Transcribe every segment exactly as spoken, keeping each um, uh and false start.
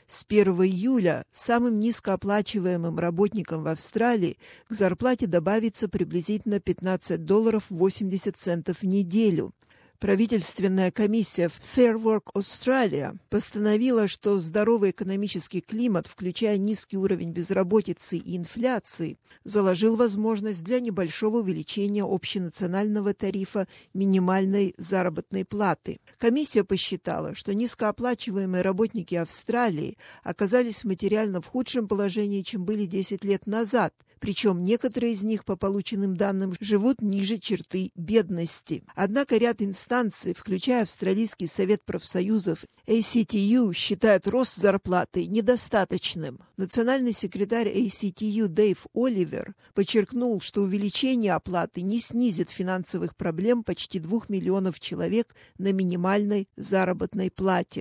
С первого июля самым низкооплачиваемым работникам в Австралии к зарплате добавится приблизительно пятнадцать долларов восемьдесят центов в неделю. Правительственная комиссия Fair Work Australia постановила, что здоровый экономический климат, включая низкий уровень безработицы и инфляции, заложил возможность для небольшого увеличения общенационального тарифа минимальной заработной платы. Комиссия посчитала, что низкооплачиваемые работники Австралии оказались материально в худшем положении, чем были десять лет назад, причем некоторые из них, по полученным данным, живут ниже черты бедности. Однако ряд инстанций, включая Австралийский совет профсоюзов эй си ти ю, считают рост зарплаты недостаточным. Национальный секретарь эй си ти ю Дэйв Оливер подчеркнул, что увеличение оплаты не снизит финансовых проблем почти двух миллионов человек на минимальной заработной плате.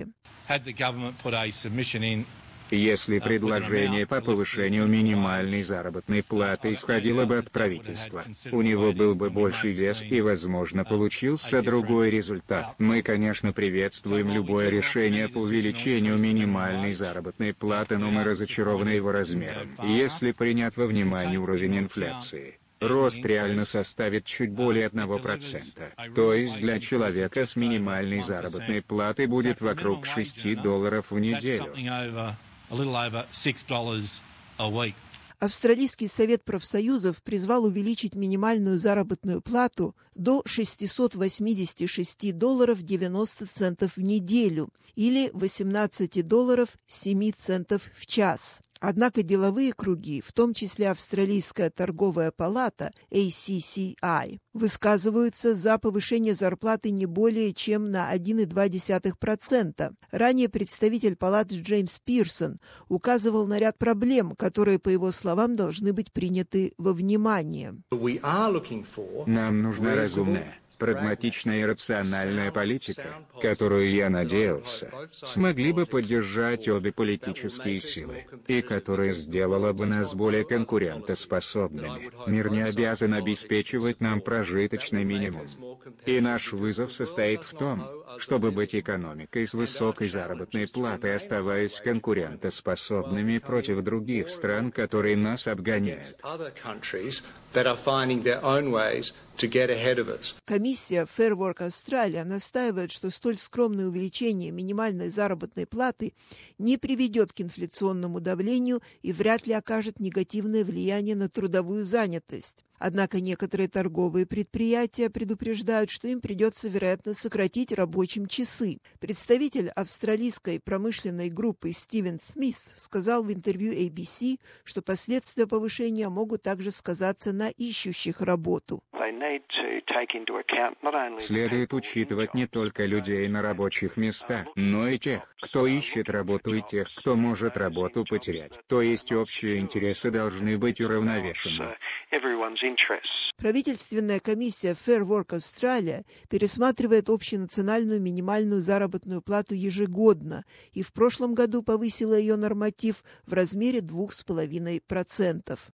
Если предложение по повышению минимальной заработной платы исходило бы от правительства, у него был бы больший вес и, возможно, получился другой результат. Мы, конечно, приветствуем любое решение по увеличению минимальной заработной платы, но мы разочарованы его размером, если принят во внимание уровень инфляции. Рост реально составит чуть более одного процента. То есть для человека с минимальной заработной платой будет вокруг шести долларов в неделю. Австралийский совет профсоюзов призвал увеличить минимальную заработную плату до шестисот восьмидесяти шести долларов девяноста центов в неделю или восемнадцати долларов семи центов в час. Однако деловые круги, в том числе Австралийская торговая палата эй си си ай, высказываются за повышение зарплаты не более чем на один целых две десятых процента. Ранее представитель палаты Джеймс Пирсон указывал на ряд проблем, которые, по его словам, должны быть приняты во внимание. Нам нужна разумная, прагматичная и рациональная политика, которую, я надеялся, смогли бы поддержать обе политические силы, и которая сделала бы нас более конкурентоспособными. Мир не обязан обеспечивать нам прожиточный минимум. И наш вызов состоит в том, чтобы быть экономикой с высокой заработной платой, оставаясь конкурентоспособными против других стран, которые нас обгоняют. Комиссия Fair Work Australia настаивает, что столь скромное увеличение минимальной заработной платы не приведет к инфляционному давлению и вряд ли окажет негативное влияние на трудовую занятость. Однако некоторые торговые предприятия предупреждают, что им придется, вероятно, сократить рабочие часы. Представитель австралийской промышленной группы Стивен Смит сказал в интервью эй би си, что последствия повышения могут также сказаться на ищущих работу. Следует учитывать не только людей на рабочих местах, но и тех, кто ищет работу, и тех, кто может работу потерять. То есть общие интересы должны быть уравновешены. Правительственная комиссия Fair Work Australia пересматривает общенациональную минимальную заработную плату ежегодно и в прошлом году повысила ее норматив в размере двух с половиной процентов.